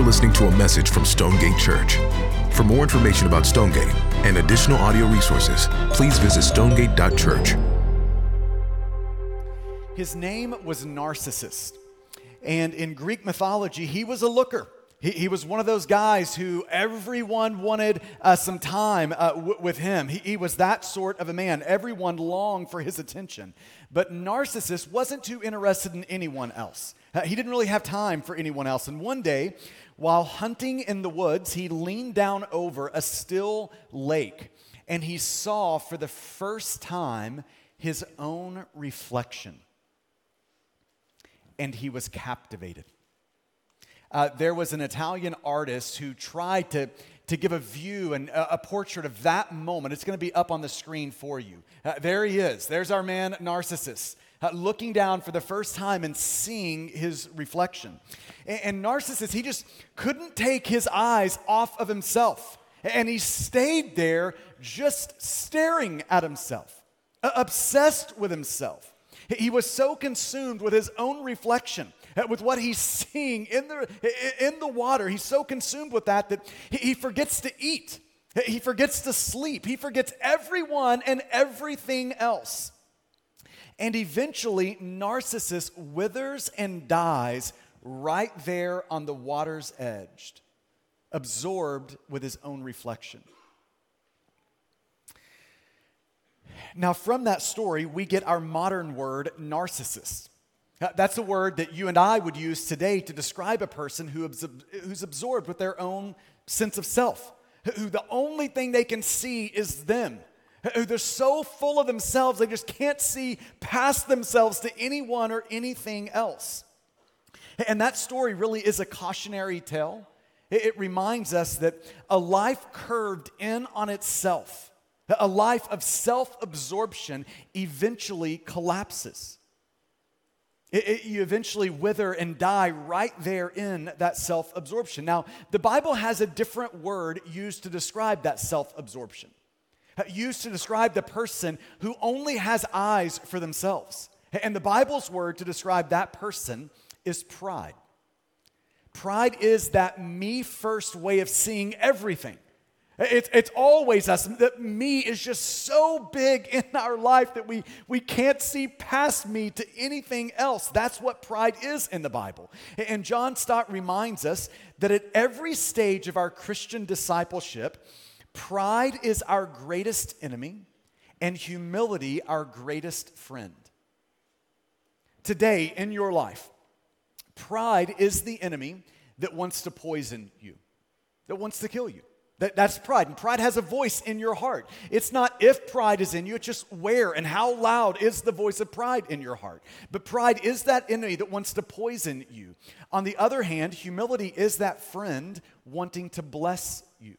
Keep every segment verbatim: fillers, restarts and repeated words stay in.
are listening to a message from Stonegate Church. For more information about Stonegate and additional audio resources, please visit stonegate dot church. His name was Narcissus, and in Greek mythology, he was a looker. He, he was one of those guys who everyone wanted uh, some time uh, w- with him. He, he was that sort of a man. Everyone longed for his attention. But Narcissus wasn't too interested in anyone else. Uh, he didn't really have time for anyone else. And one day, while hunting in the woods, he leaned down over a still lake, and he saw for the first time his own reflection. And he was captivated. Uh, there was an Italian artist who tried to, to give a view and a, a portrait of that moment. It's going to be up on the screen for you. Uh, there he is. There's our man Narcissus, uh, looking down for the first time and seeing his reflection. And, and Narcissus, he just couldn't take his eyes off of himself. And he stayed there just staring at himself, uh, obsessed with himself. He was so consumed with his own reflection, with what he's seeing in the in the water. He's so consumed with that that he forgets to eat. He forgets to sleep. He forgets everyone and everything else. And eventually, Narcissus withers and dies right there on the water's edge, absorbed with his own reflection. Now, from that story, we get our modern word, narcissist. That's a word that you and I would use today to describe a person who who's absorbed with their own sense of self, who the only thing they can see is them, who they're so full of themselves they just can't see past themselves to anyone or anything else. And that story really is a cautionary tale. It reminds us that a life curved in on itself, a life of self-absorption, eventually collapses. It, it, you eventually wither and die right there in that self-absorption. Now, the Bible has a different word used to describe that self-absorption, used to describe the person who only has eyes for themselves. And the Bible's word to describe that person is pride. Pride is that me-first way of seeing everything. It's, it's always us. That me is just so big in our life that we, we can't see past me to anything else. That's what pride is in the Bible. And John Stott reminds us that at every stage of our Christian discipleship, pride is our greatest enemy and humility our greatest friend. Today in your life, pride is the enemy that wants to poison you, that wants to kill you. That, that's pride, and pride has a voice in your heart. It's not if pride is in you, it's just where and how loud is the voice of pride in your heart. But pride is that enemy that wants to poison you. On the other hand, humility is that friend wanting to bless you.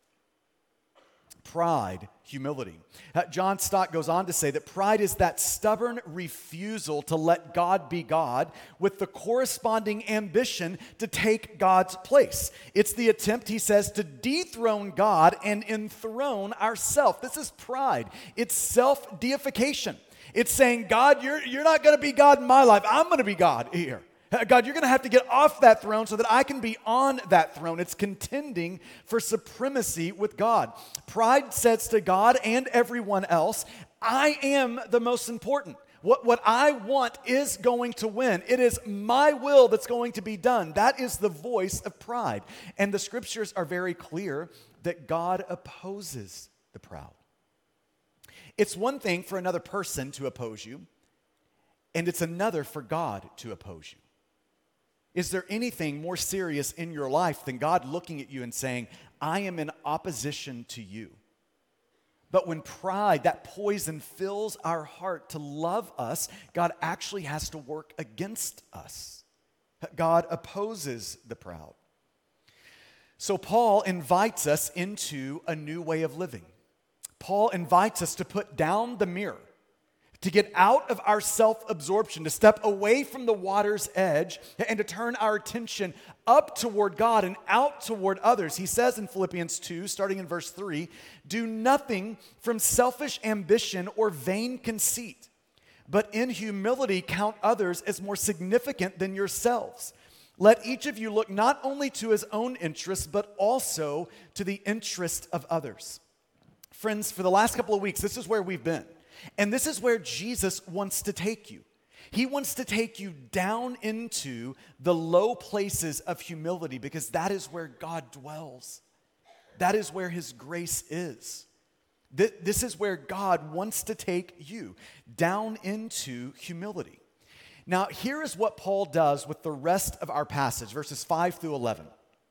Pride, humility. Uh, John Stott goes on to say that pride is that stubborn refusal to let God be God with the corresponding ambition to take God's place. It's the attempt, he says, to dethrone God and enthrone ourselves. This is pride. It's self-deification. It's saying, God, you're, you're not going to be God in my life. I'm going to be God here. God, you're going to have to get off that throne so that I can be on that throne. It's contending for supremacy with God. Pride says to God and everyone else, I am the most important. What, what I want is going to win. It is my will that's going to be done. That is the voice of pride. And the scriptures are very clear that God opposes the proud. It's one thing for another person to oppose you, and it's another for God to oppose you. Is there anything more serious in your life than God looking at you and saying, I am in opposition to you? But when pride, that poison, fills our heart to love us, God actually has to work against us. God opposes the proud. So Paul invites us into a new way of living. Paul invites us to put down the mirror, to get out of our self-absorption, to step away from the water's edge, and to turn our attention up toward God and out toward others. He says in Philippians two, starting in verse three, do nothing from selfish ambition or vain conceit, but in humility count others as more significant than yourselves. let each of you look not only to his own interest, but also to the interest of others. Friends, for the last couple of weeks, this is where we've been. And this is where Jesus wants to take you. He wants to take you down into the low places of humility because that is where God dwells. That is where his grace is. This is where God wants to take you, down into humility. Now, here is what Paul does with the rest of our passage, verses five through eleven.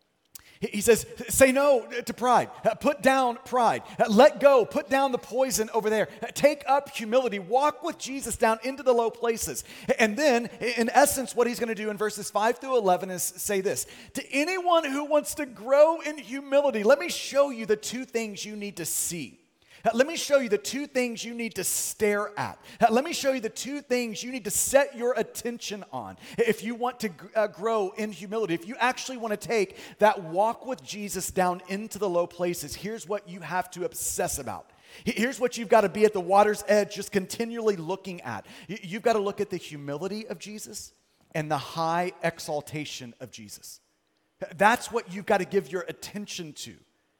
He says, say no to pride. Put down pride. Let go. Put down the poison over there. Take up humility. Walk with Jesus down into the low places. And then, in essence, what he's going to do in verses five through eleven is say this. To anyone who wants to grow in humility, let me show you the two things you need to see. Let me show you the two things you need to stare at. Let me show you the two things you need to set your attention on if you want to uh, grow in humility. If you actually want to take that walk with Jesus down into the low places, here's what you have to obsess about. Here's what you've got to be at the water's edge, just continually looking at. You've got to look at the humility of Jesus and the high exaltation of Jesus. That's what you've got to give your attention to.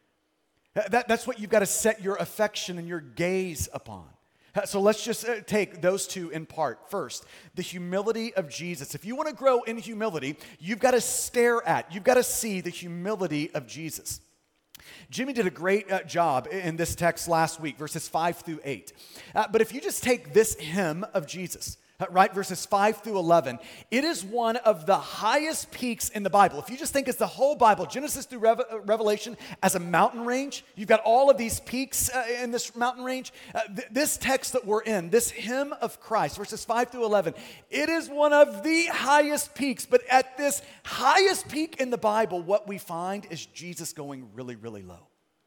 That, that's what you've got to set your affection and your gaze upon. So let's just uh, take those two in part. First, the humility of Jesus. If you want to grow in humility, you've got to stare at, you've got to see the humility of Jesus. Jimmy did a great uh, job in this text last week, verses five through eight. Uh, but if you just take this hymn of Jesus, right, verses five through eleven, it is one of the highest peaks in the Bible. If you just think it's the whole Bible, Genesis through Re- Revelation as a mountain range, you've got all of these peaks uh, in this mountain range. Uh, th- this text that we're in, this hymn of Christ, verses five through eleven, it is one of the highest peaks. But at this highest peak in the Bible, what we find is Jesus going really, really low.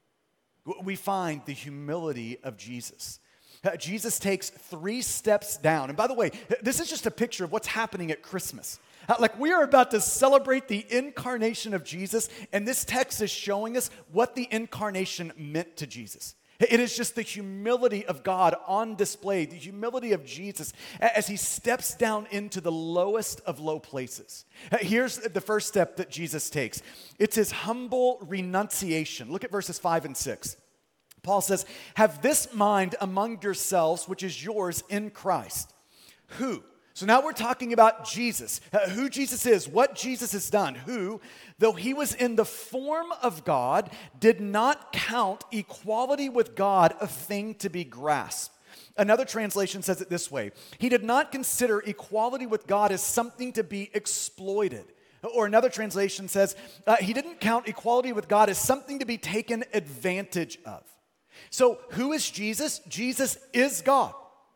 We find the humility of Jesus. Uh, Jesus takes three steps down. And by the way, this is just a picture of what's happening at Christmas. Uh, like we are about to celebrate the incarnation of Jesus, and this text is showing us what the incarnation meant to Jesus. It is just the humility of God on display, the humility of Jesus as he steps down into the lowest of low places. Uh, here's the first step that Jesus takes. It's his humble renunciation. Look at verses five and six. Paul says, have this mind among yourselves, which is yours in Christ. Who? So now we're talking about Jesus, uh, who Jesus is, what Jesus has done, who, though he was in the form of God, did not count equality with God a thing to be grasped. Another translation says it this way. He did not consider equality with God as something to be exploited. Or another translation says, uh, he didn't count equality with God as something to be taken advantage of. So who is Jesus? Jesus is God.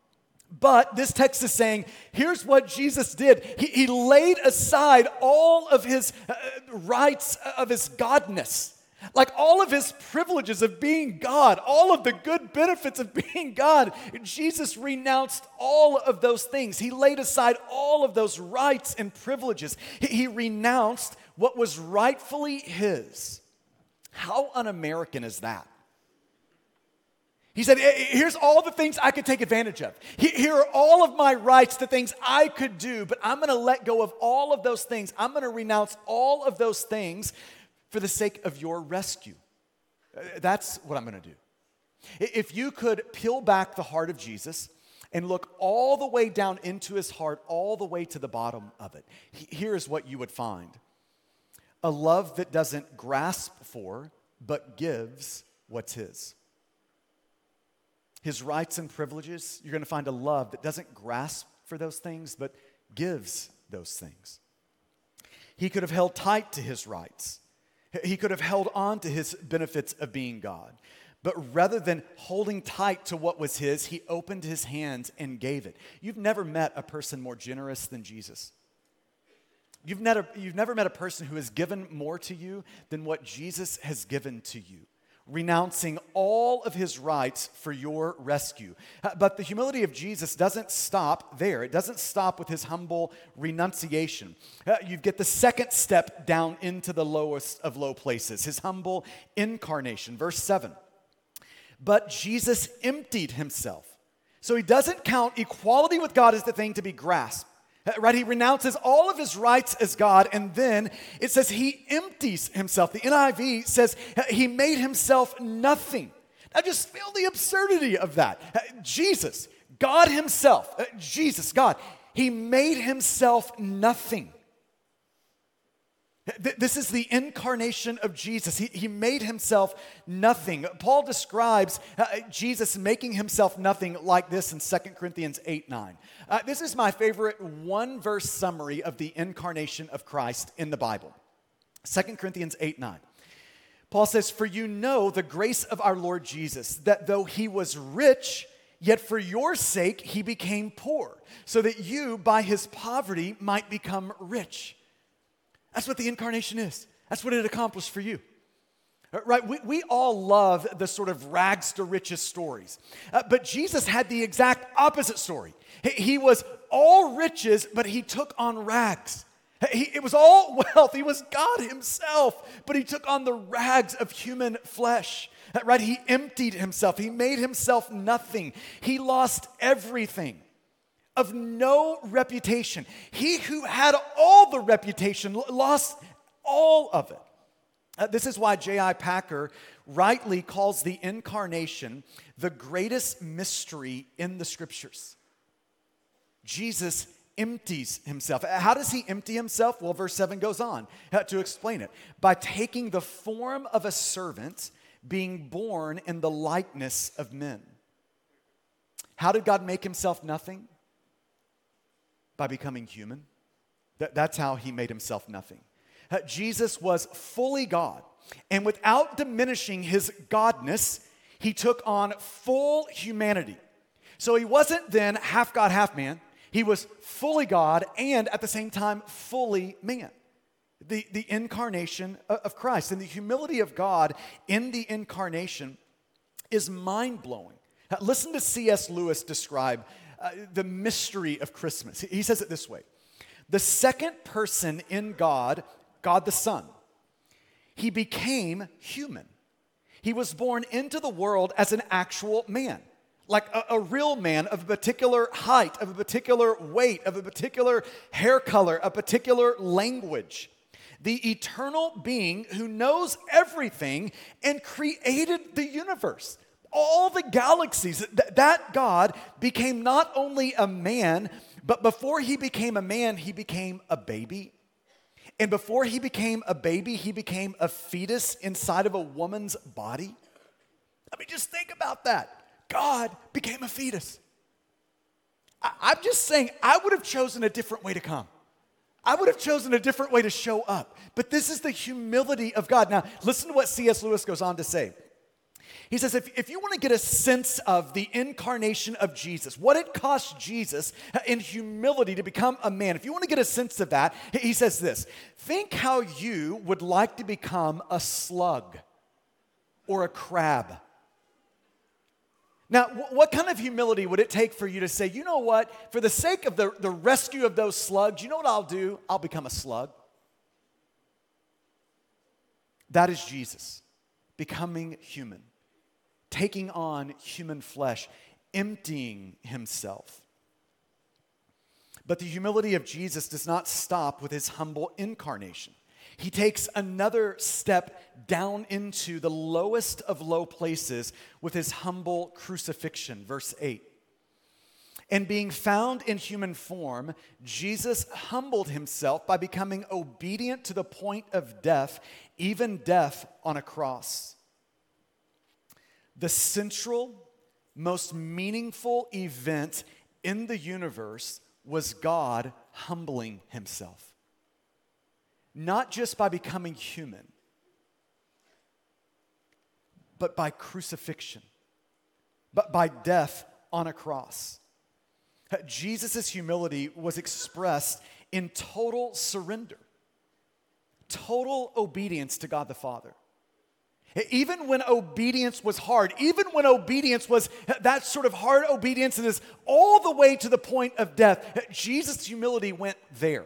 But this text is saying, here's what Jesus did. He, he laid aside all of his uh, rights of his godness. Like all of his privileges of being God, all of the good benefits of being God. Jesus renounced all of those things. He laid aside all of those rights and privileges. He, he renounced what was rightfully his. How un-American is that? He said, here's all the things I could take advantage of. Here are all of my rights, the things I could do, but I'm going to let go of all of those things. I'm going to renounce all of those things for the sake of your rescue. That's what I'm going to do. If you could peel back the heart of Jesus and look all the way down into his heart, all the way to the bottom of it, here's what you would find. A love that doesn't grasp for, but gives what's his. His rights and privileges, you're going to find a love that doesn't grasp for those things, but gives those things. He could have held tight to his rights. He could have held on to his benefits of being God. But rather than holding tight to what was his, he opened his hands and gave it. You've never met a person more generous than Jesus. You've never, you've never met a person who has given more to you than what Jesus has given to you, renouncing all of his rights for your rescue. But the humility of Jesus doesn't stop there. It doesn't stop with his humble renunciation. Uh, you get the second step down into the lowest of low places, his humble incarnation. Verse seven. But Jesus emptied himself. So he doesn't count equality with God as the thing to be grasped. Right? He renounces all of his rights as God, and then it says he empties himself. The N I V says he made himself nothing. Now just feel the absurdity of that. Jesus, God himself, Jesus, God, he made himself nothing. This is the incarnation of Jesus. He, he made himself nothing. Paul describes uh, Jesus making himself nothing like this in Second Corinthians eight nine. Uh, this is my favorite one-verse summary of the incarnation of Christ in the Bible. Second Corinthians eight nine. Paul says, "For you know the grace of our Lord Jesus, that though he was rich, yet for your sake he became poor, so that you by his poverty might become rich." That's what the incarnation is. That's what it accomplished for you. Right? We, we all love the sort of rags to riches stories. Uh, but Jesus had the exact opposite story. He, he was all riches, but he took on rags. He, it was all wealth. He was God himself, but he took on the rags of human flesh. Right? He emptied himself. He made himself nothing. He lost everything. Of no reputation. He who had all the reputation lost all of it. Uh, this is why J I Packer rightly calls the incarnation the greatest mystery in the scriptures. Jesus empties himself. How does he empty himself? Well, verse seven goes on to explain it. By taking the form of a servant, being born in the likeness of men. How did God make himself nothing? By becoming human. That, that's how he made himself nothing. Uh, Jesus was fully God, and without diminishing his godness, he took on full humanity. So he wasn't then half God, half man. He was fully God and at the same time fully man. The, the incarnation of Christ and the humility of God in the incarnation is mind-blowing. Uh, listen to C S Lewis describe Uh, the mystery of Christmas. He says it this way. The second person in God, God the Son, he became human. He was born into the world as an actual man, like a, a real man of a particular height, of a particular weight, of a particular hair color, a particular language. The eternal being who knows everything and created the universe. All the galaxies, th- that God became not only a man, but before he became a man, he became a baby. And before he became a baby, he became a fetus inside of a woman's body. I mean, just think about that. God became a fetus. I- I'm just saying, I would have chosen a different way to come. I would have chosen a different way to show up. But this is the humility of God. Now, listen to what C S Lewis goes on to say. He says, if, if you want to get a sense of the incarnation of Jesus, what it cost Jesus in humility to become a man, if you want to get a sense of that, he says this, think how you would like to become a slug or a crab. Now, w- what kind of humility would it take for you to say, you know what, for the sake of the, the rescue of those slugs, you know what I'll do? I'll become a slug. That is Jesus, becoming human. Taking on human flesh, emptying himself. But the humility of Jesus does not stop with his humble incarnation. He takes another step down into the lowest of low places with his humble crucifixion. Verse eight. And being found in human form, Jesus humbled himself by becoming obedient to the point of death, even death on a cross. The central, most meaningful event in the universe was God humbling himself. Not just by becoming human, but by crucifixion, but by death on a cross. Jesus' humility was expressed in total surrender, total obedience to God the Father. Even when obedience was hard, even when obedience was that sort of hard obedience that is all the way to the point of death, Jesus' humility went there.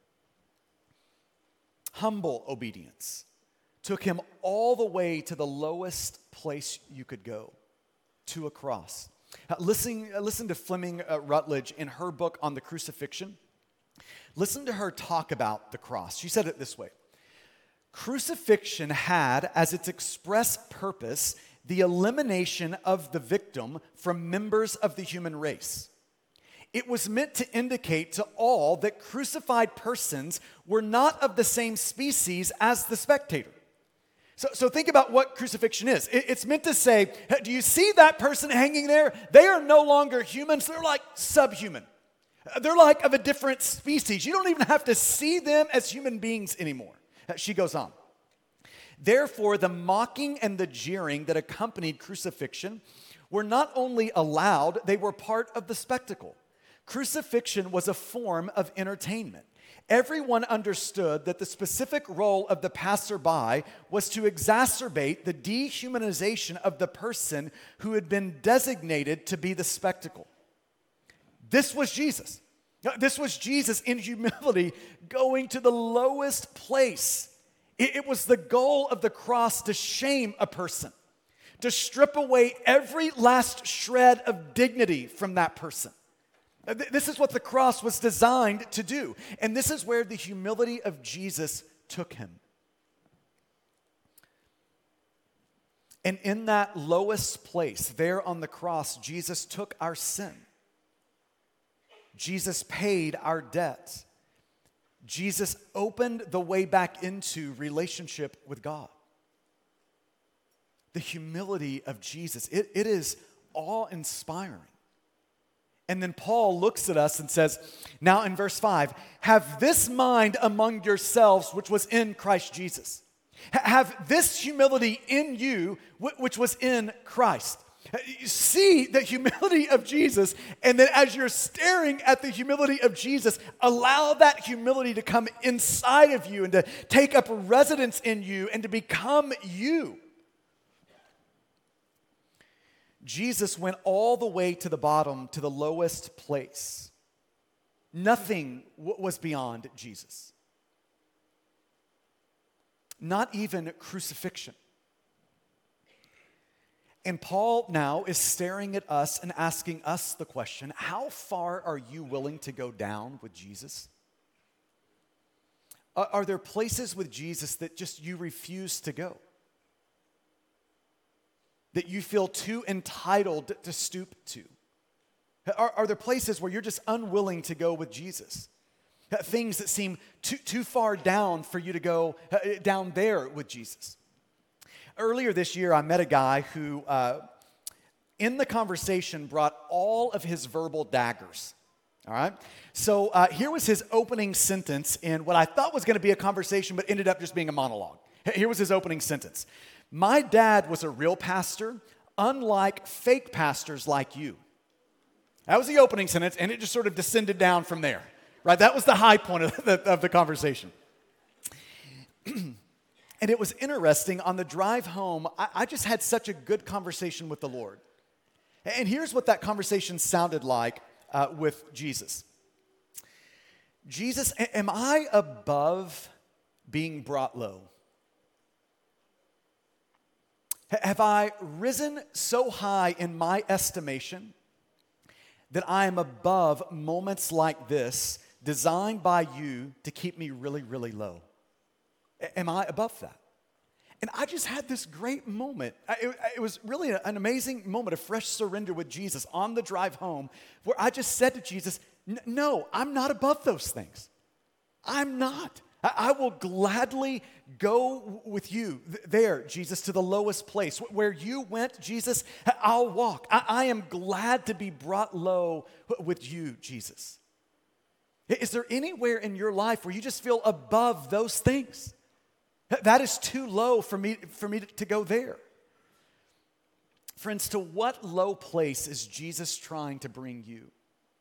Humble obedience took him all the way to the lowest place you could go, to a cross. Uh, listen, uh, listen to Fleming uh, Rutledge in her book on the crucifixion. Listen to her talk about the cross. She said it this way: crucifixion had as its express purpose the elimination of the victim from members of the human race. It was meant to indicate to all that crucified persons were not of the same species as the spectator. So, so think about what crucifixion is. It, it's meant to say, hey, do you see that person hanging there? They are no longer humans. They're like subhuman. They're like of a different species. You don't even have to see them as human beings anymore. She goes on. Therefore, the mocking and the jeering that accompanied crucifixion were not only allowed, they were part of the spectacle. Crucifixion was a form of entertainment. Everyone understood that the specific role of the passerby was to exacerbate the dehumanization of the person who had been designated to be the spectacle. This was Jesus. This was Jesus in humility going to the lowest place. It was the goal of the cross to shame a person, to strip away every last shred of dignity from that person. This is what the cross was designed to do. And this is where the humility of Jesus took him. And in that lowest place, there on the cross, Jesus took our sin. Jesus paid our debt. Jesus opened the way back into relationship with God. The humility of Jesus, it, it is awe-inspiring. And then Paul looks at us and says, now in verse five, have this mind among yourselves which was in Christ Jesus. Have this humility in you which was in Christ. You see the humility of Jesus, and then as you're staring at the humility of Jesus, allow that humility to come inside of you and to take up residence in you and to become you. Jesus went all the way to the bottom, to the lowest place. Nothing w- was beyond Jesus. Not even crucifixion. And Paul now is staring at us and asking us the question, how far are you willing to go down with Jesus? Are, are there places with Jesus that just you refuse to go? That you feel too entitled to stoop to? Are, are there places where you're just unwilling to go with Jesus? Things that seem too, too far down for you to go uh, down there with Jesus? Earlier this year, I met a guy who, uh, in the conversation, brought all of his verbal daggers. All right? So uh, here was his opening sentence in what I thought was going to be a conversation, but ended up just being a monologue. Here was his opening sentence. My dad was a real pastor, unlike fake pastors like you. That was the opening sentence, and it just sort of descended down from there. Right? That was the high point of the, of the conversation. And it was interesting, on the drive home, I, I just had such a good conversation with the Lord. And here's what that conversation sounded like uh, with Jesus. Jesus, am I above being brought low? Have I risen so high in my estimation that I am above moments like this designed by you to keep me really, really low? Am I above that? And I just had this great moment. It, it was really an amazing moment of fresh surrender with Jesus on the drive home, where I just said to Jesus, no, I'm not above those things. I'm not. I will gladly go with you there, Jesus, to the lowest place. Where you went, Jesus, I'll walk. I am glad to be brought low with you, Jesus. Is there anywhere in your life where you just feel above those things? That is too low for me, for me to go there. Friends, to what low place is Jesus trying to bring you?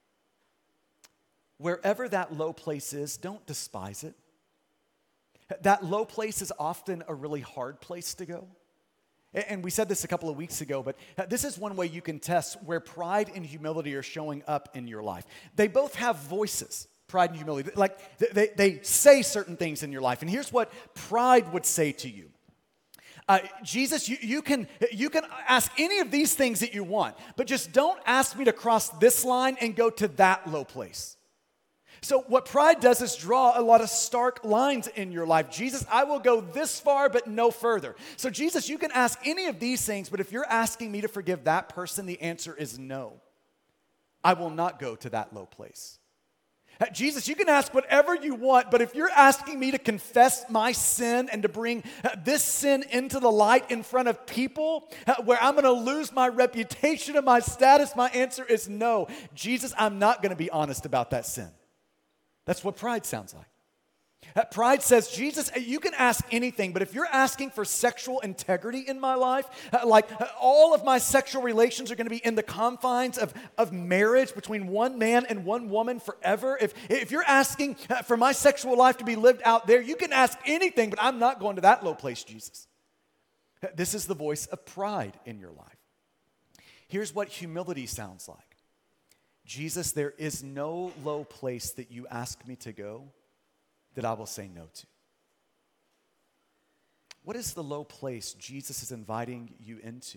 Wherever that low place is, don't despise it. That low place is often a really hard place to go. And we said this a couple of weeks ago, but this is one way you can test where pride and humility are showing up in your life. They both have voices. Pride and humility. Like, they, they say certain things in your life. And here's what pride would say to you. Uh, Jesus, you, you, can, you can ask any of these things that you want, but just don't ask me to cross this line and go to that low place. So what pride does is draw a lot of stark lines in your life. Jesus, I will go this far, but no further. So Jesus, you can ask any of these things, but if you're asking me to forgive that person, the answer is no. I will not go to that low place. Uh, Jesus, you can ask whatever you want, but if you're asking me to confess my sin and to bring uh, this sin into the light in front of people uh, where I'm going to lose my reputation and my status, my answer is no. Jesus, I'm not going to be honest about that sin. That's what pride sounds like. Uh, pride says, Jesus, you can ask anything, but if you're asking for sexual integrity in my life, uh, like uh, all of my sexual relations are going to be in the confines of, of marriage between one man and one woman forever. If, if you're asking uh, for my sexual life to be lived out there, you can ask anything, but I'm not going to that low place, Jesus. Uh, This is the voice of pride in your life. Here's what humility sounds like. Jesus, there is no low place that you ask me to go that I will say no to. What is the low place Jesus is inviting you into?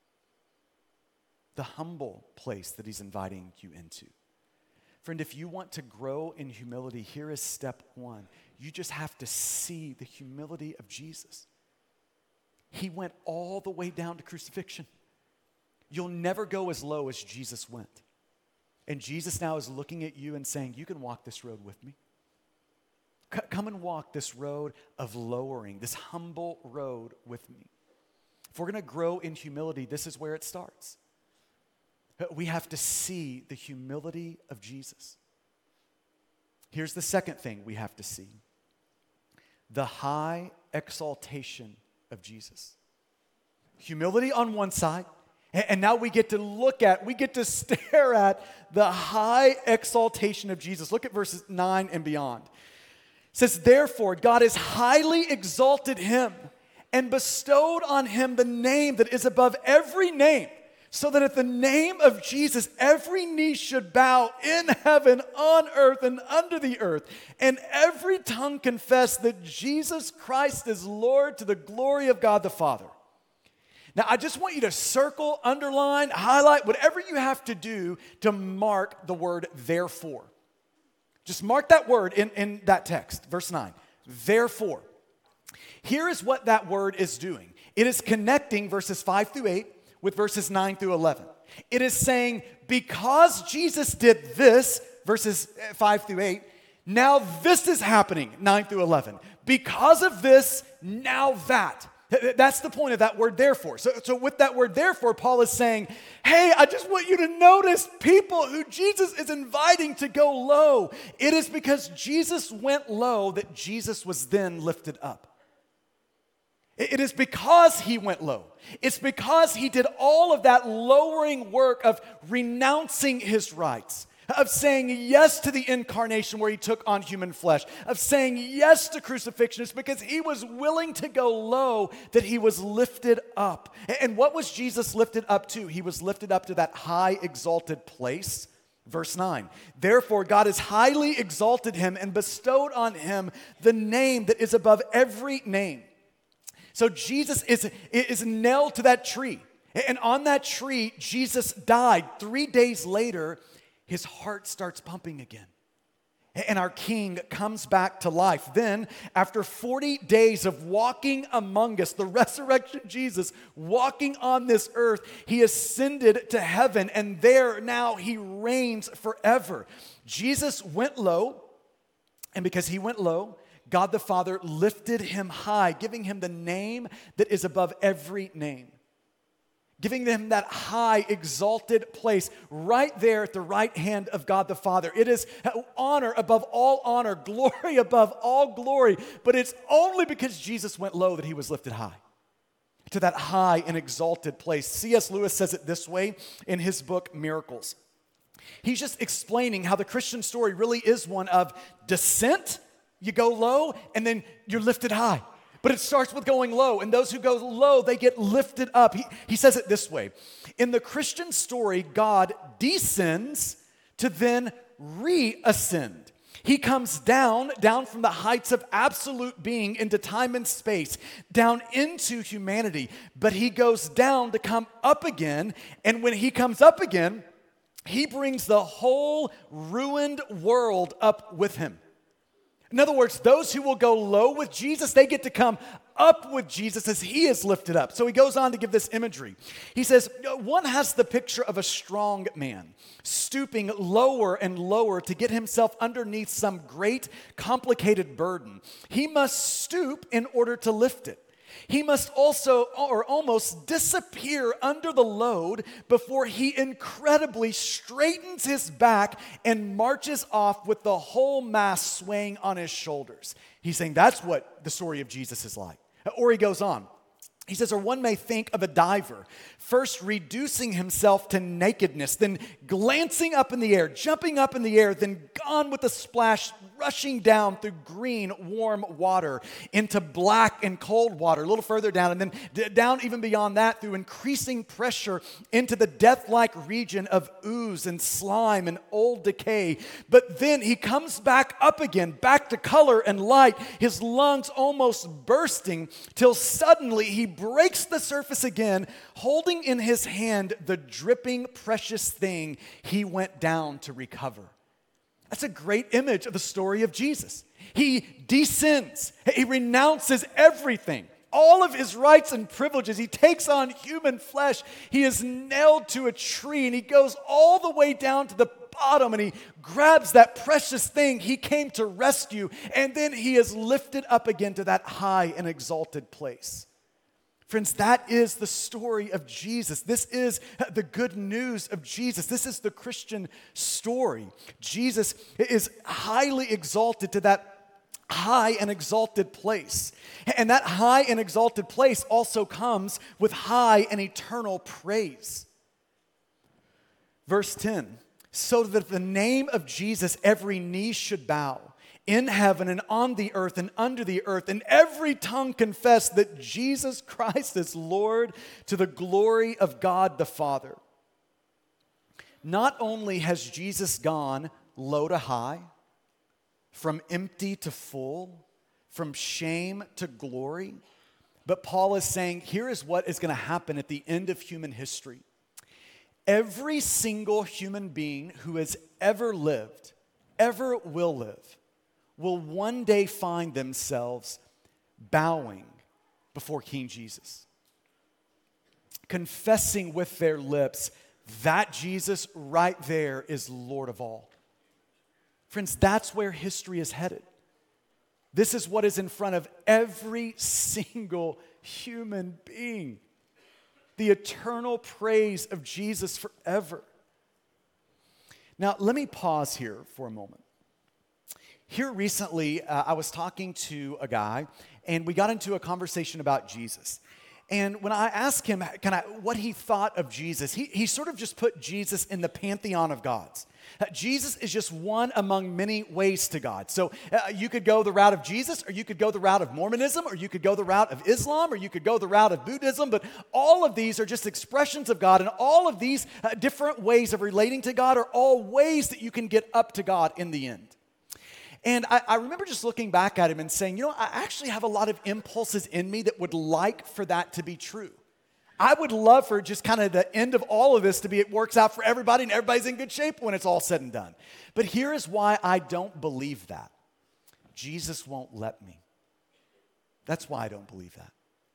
The humble place that he's inviting you into. Friend, if you want to grow in humility, here is step one. You just have to see the humility of Jesus. He went all the way down to crucifixion. You'll never go as low as Jesus went. And Jesus now is looking at you and saying, you can walk this road with me. C- come and walk this road of lowering, this humble road with me. If we're going to grow in humility, this is where it starts. We have to see the humility of Jesus. Here's the second thing we have to see. The high exaltation of Jesus. Humility on one side. And now we get to look at, we get to stare at the high exaltation of Jesus. Look at verses nine and beyond. It says, therefore, God has highly exalted him and bestowed on him the name that is above every name, so that at the name of Jesus, every knee should bow in heaven, on earth, and under the earth, and every tongue confess that Jesus Christ is Lord to the glory of God the Father. Now, I just want you to circle, underline, highlight, whatever you have to do to mark the word therefore. Just mark that word in, in that text, verse nine. Therefore. Here is what that word is doing. It is connecting verses five through eight with verses nine through eleven. It is saying, because Jesus did this, verses five through eight, now this is happening, nine through eleven. Because of this, now that. That's the point of that word, therefore. So, so with that word, therefore, Paul is saying, hey, I just want you to notice people who Jesus is inviting to go low. It is because Jesus went low that Jesus was then lifted up. It is because he went low. It's because he did all of that lowering work of renouncing his rights, of saying yes to the incarnation where he took on human flesh, of saying yes to crucifixion. It's because he was willing to go low that he was lifted up. And what was Jesus lifted up to? He was lifted up to that high exalted place. Verse nine, therefore God has highly exalted him and bestowed on him the name that is above every name. So Jesus is, is nailed to that tree. And on that tree, Jesus died. Three days later, his heart starts pumping again. And our King comes back to life. Then, after forty days of walking among us, the resurrection Jesus walking on this earth, he ascended to heaven, and there now he reigns forever. Jesus went low, and because he went low, God the Father lifted him high, giving him the name that is above every name. Giving them that high, exalted place right there at the right hand of God the Father. It is honor above all honor, glory above all glory. But it's only because Jesus went low that he was lifted high, to that high and exalted place. C S Lewis says it this way in his book, Miracles. He's just explaining how the Christian story really is one of descent. You go low, and then you're lifted high. But it starts with going low, and those who go low, they get lifted up. He, he says it this way. In the Christian story, God descends to then reascend. He comes down, down from the heights of absolute being into time and space, down into humanity. But he goes down to come up again, and when he comes up again, he brings the whole ruined world up with him. In other words, those who will go low with Jesus, they get to come up with Jesus as he is lifted up. So he goes on to give this imagery. He says, one has the picture of a strong man stooping lower and lower to get himself underneath some great complicated burden. He must stoop in order to lift it. He must also, or almost, disappear under the load before he incredibly straightens his back and marches off with the whole mass swaying on his shoulders. He's saying that's what the story of Jesus is like. Or he goes on. He says, or one may think of a diver, first reducing himself to nakedness, then glancing up in the air, jumping up in the air, then gone with a splash, rushing down through green, warm water into black and cold water, a little further down, and then d- down even beyond that through increasing pressure into the death-like region of ooze and slime and old decay. But then he comes back up again, back to color and light, his lungs almost bursting, till suddenly he breaks the surface again, holding in his hand the dripping, precious thing he went down to recover. That's a great image of the story of Jesus. He descends. He renounces everything, all of his rights and privileges. He takes on human flesh. He is nailed to a tree, and he goes all the way down to the bottom, and he grabs that precious thing he came to rescue, and then he is lifted up again to that high and exalted place. Friends, that is the story of Jesus. This is the good news of Jesus. This is the Christian story. Jesus is highly exalted to that high and exalted place. And that high and exalted place also comes with high and eternal praise. Verse ten, so that at the name of Jesus every knee should bow, in heaven and on the earth and under the earth, and every tongue confess that Jesus Christ is Lord, to the glory of God the Father. Not only has Jesus gone low to high, from empty to full, from shame to glory, but Paul is saying, here is what is going to happen at the end of human history. Every single human being who has ever lived, ever will live, will one day find themselves bowing before King Jesus, confessing with their lips that Jesus right there is Lord of all. Friends, that's where history is headed. This is what is in front of every single human being. The eternal praise of Jesus forever. Now, let me pause here for a moment. Here recently, uh, I was talking to a guy, and we got into a conversation about Jesus. And when I asked him kind of what he thought of Jesus, he, he sort of just put Jesus in the pantheon of gods. Uh, Jesus is just one among many ways to God. So uh, you could go the route of Jesus, or you could go the route of Mormonism, or you could go the route of Islam, or you could go the route of Buddhism, but all of these are just expressions of God, and all of these uh, different ways of relating to God are all ways that you can get up to God in the end. And I, I remember just looking back at him and saying, you know, I actually have a lot of impulses in me that would like for that to be true. I would love for just kind of the end of all of this to be it works out for everybody and everybody's in good shape when it's all said and done. But here is why I don't believe that. Jesus won't let me. That's why I don't believe that.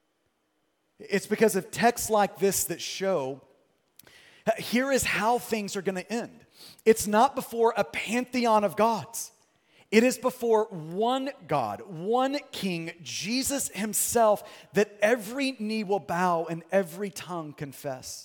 It's because of texts like this that show here is how things are going to end. It's not before a pantheon of gods. It is before one God, one King, Jesus himself, that every knee will bow and every tongue confess.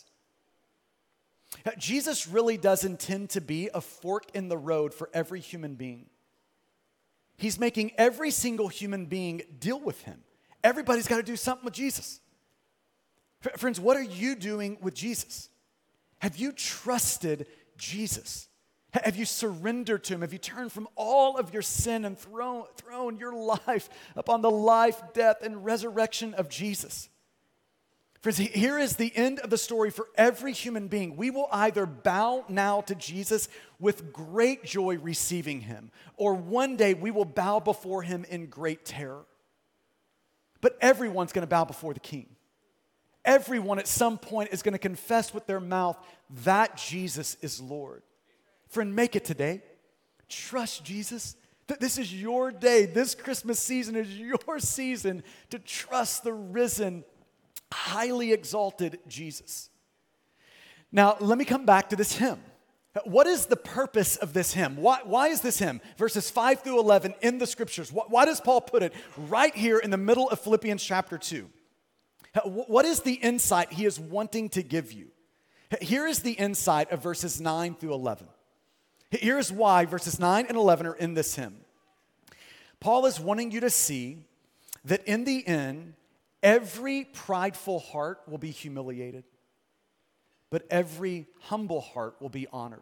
Jesus really does intend to be a fork in the road for every human being. He's making every single human being deal with him. Everybody's got to do something with Jesus. Friends, what are you doing with Jesus? Have you trusted Jesus? Have you surrendered to him? Have you turned from all of your sin and thrown, thrown your life upon the life, death, and resurrection of Jesus? Friends, here is the end of the story for every human being. We will either bow now to Jesus with great joy receiving him, or one day we will bow before him in great terror. But everyone's going to bow before the King. everyone at some point is going to confess with their mouth that Jesus is Lord. Friend, make it today. Trust Jesus. That this is your day. This Christmas season is your season to trust the risen, highly exalted Jesus. Now, let me come back to this hymn. What is the purpose of this hymn? Why, why is this hymn? Verses five through eleven in the scriptures. Why, why does Paul put it right here in the middle of Philippians chapter two? What is the insight he is wanting to give you? Here is the insight of verses nine through eleven. Here's why verses nine and eleven are in this hymn. Paul is wanting you to see that in the end, every prideful heart will be humiliated, but every humble heart will be honored.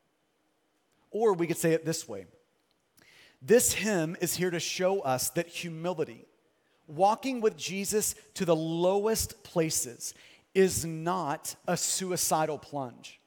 Or we could say it this way. This hymn is here to show us that humility, walking with Jesus to the lowest places, is not a suicidal plunge.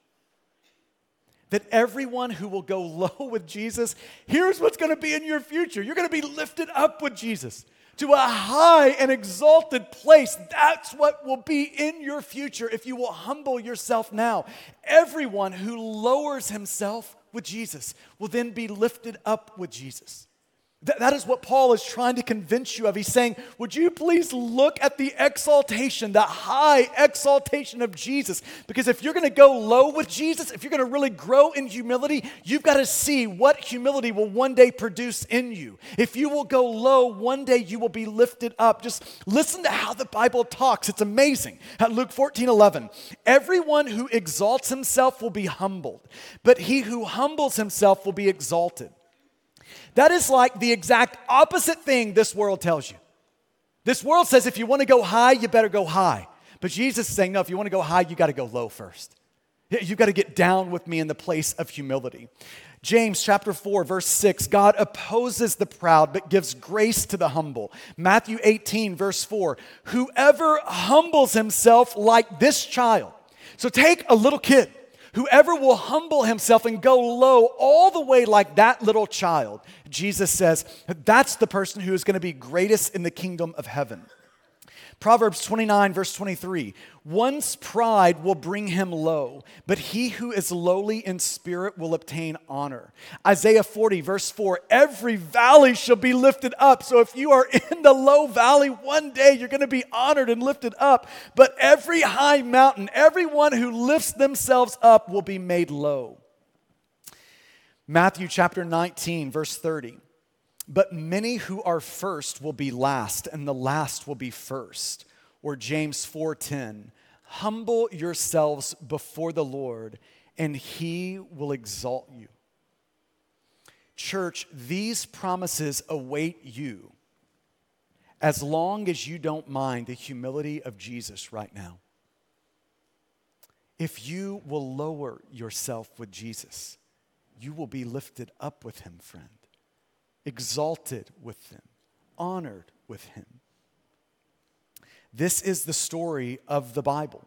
That everyone who will go low with Jesus, here's what's going to be in your future. You're going to be lifted up with Jesus to a high and exalted place. That's what will be in your future if you will humble yourself now. Everyone who lowers himself with Jesus will then be lifted up with Jesus. Th- that is what Paul is trying to convince you of. He's saying, would you please look at the exaltation, the high exaltation of Jesus? Because if you're going to go low with Jesus, if you're going to really grow in humility, you've got to see what humility will one day produce in you. If you will go low, one day you will be lifted up. Just listen to how the Bible talks. It's amazing. At Luke fourteen eleven, everyone who exalts himself will be humbled, but he who humbles himself will be exalted. That is like the exact opposite thing this world tells you. This world says if you want to go high, you better go high. But Jesus is saying, no, if you want to go high, you got to go low first. You've got to get down with me in the place of humility. James chapter four, verse six, God opposes the proud, but gives grace to the humble. Matthew eighteen, verse four, whoever humbles himself like this child. So take a little kid. Whoever will humble himself and go low all the way like that little child, Jesus says, that's the person who is going to be greatest in the kingdom of heaven. Proverbs twenty-nine, verse twenty-three, one's pride will bring him low, but he who is lowly in spirit will obtain honor. Isaiah forty, verse four, every valley shall be lifted up. So if you are in the low valley, one day you're going to be honored and lifted up. But every high mountain, everyone who lifts themselves up will be made low. Matthew chapter nineteen, verse thirty. But many who are first will be last, and the last will be first. Or James four ten, humble yourselves before the Lord, and he will exalt you. Church, these promises await you as long as you don't mind the humility of Jesus right now. If you will lower yourself with Jesus, you will be lifted up with him, friend. Exalted with him, honored with him. This is the story of the Bible.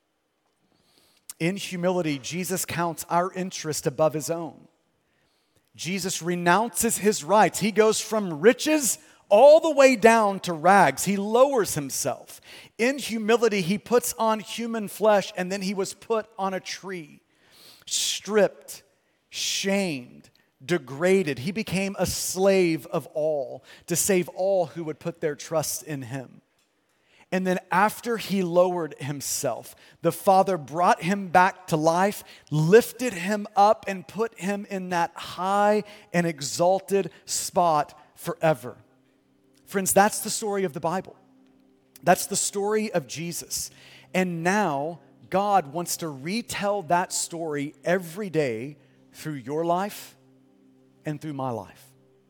In humility, Jesus counts our interest above his own. Jesus renounces his rights. He goes from riches all the way down to rags. He lowers himself. In humility, he puts on human flesh, and then he was put on a tree, stripped, shamed, degraded. He became a slave of all to save all who would put their trust in him. And then after he lowered himself, the Father brought him back to life, lifted him up, and put him in that high and exalted spot forever. Friends, that's the story of the Bible. That's the story of Jesus. And now God wants to retell that story every day through your life and through my life.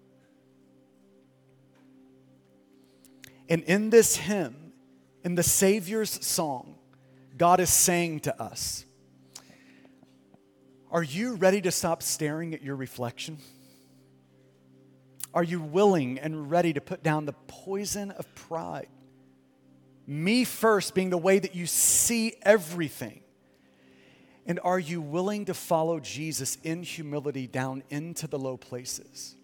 And in this hymn, in the Savior's song, God is saying to us, are you ready to stop staring at your reflection? Are you willing and ready to put down the poison of pride? Me first being the way that you see everything. And are you willing to follow Jesus in humility down into the low places?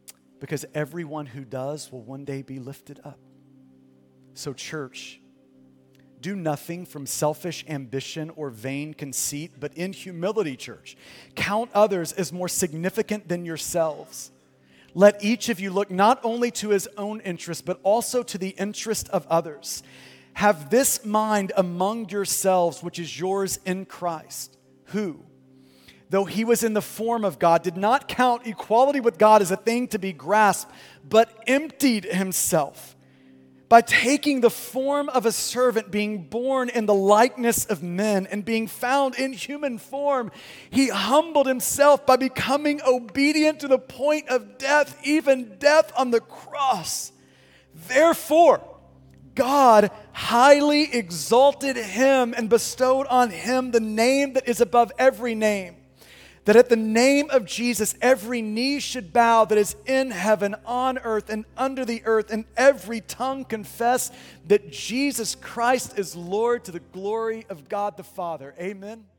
Because everyone who does will one day be lifted up. So church, Do nothing from selfish ambition or vain conceit, but in humility, church, count others as more significant than yourselves. Let each of you look not only to his own interest, but also to the interest of others. Have this mind among yourselves, which is yours in Christ, who, though he was in the form of God, did not count equality with God as a thing to be grasped, but emptied himself by taking the form of a servant, being born in the likeness of men, and being found in human form. He humbled himself by becoming obedient to the point of death, even death on the cross. Therefore, God highly exalted him and bestowed on him the name that is above every name, that at the name of Jesus every knee should bow that is in heaven, on earth, and under the earth, and every tongue confess that Jesus Christ is Lord, to the glory of God the Father. Amen.